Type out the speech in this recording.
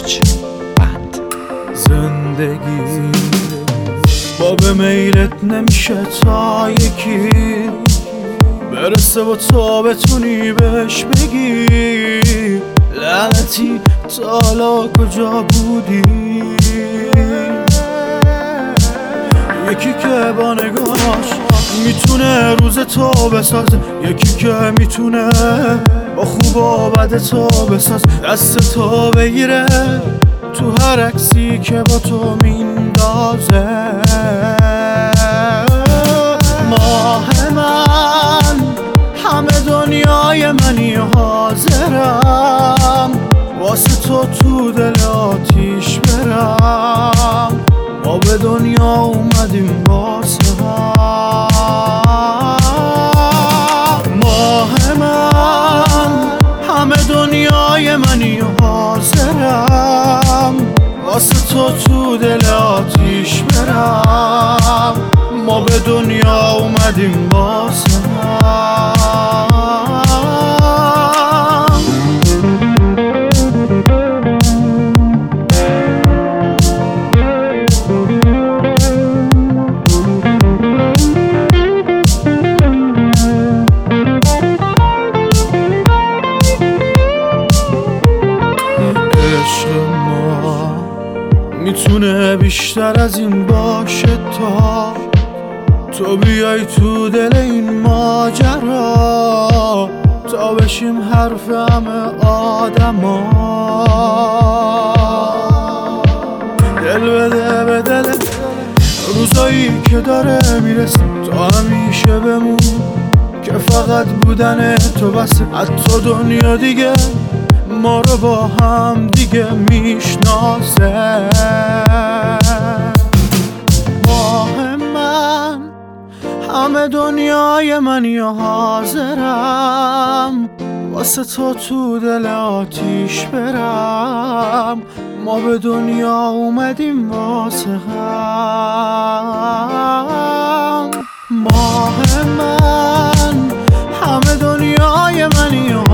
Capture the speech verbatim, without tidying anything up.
ناج بند. زندگی با به میلت نمیشه تا یکی برسه و تا بتونی بهش بگی لعنتی تا حالا کجا بودی. یکی که با نگاهش میتونه روز تو بسازه، یکی که میتونه با خوب و بد تو بساز، دست تو بگیره تو هر عکسی که با تو میندازه. ماه من همه دنیای منی و حاضرم واسه تو تو دل آتیش برم. ما به دنیا اومدیم واسه هم. ماه من همه دنیای منی و حاضرم واسه تو تو دل آتیش برم. ما به دنیا اومدیم واسه هم. میتونه بیشتر از این باشه تا تو بیای تو دل این ماجرا، تا بشیم حرف همه آدما. دل بده به دل روزایی که داره میرسه، تا همیشه بمون که فقط بودن تو بسه. حتی دنیا دیگه ما رو با هم دیگه میشناسه. ماه من همه دنیای منی و حاضرم واسه تو تو دل آتیش برم. ما به دنیا اومدیم واسه هم. ماه من همه دنیای منی و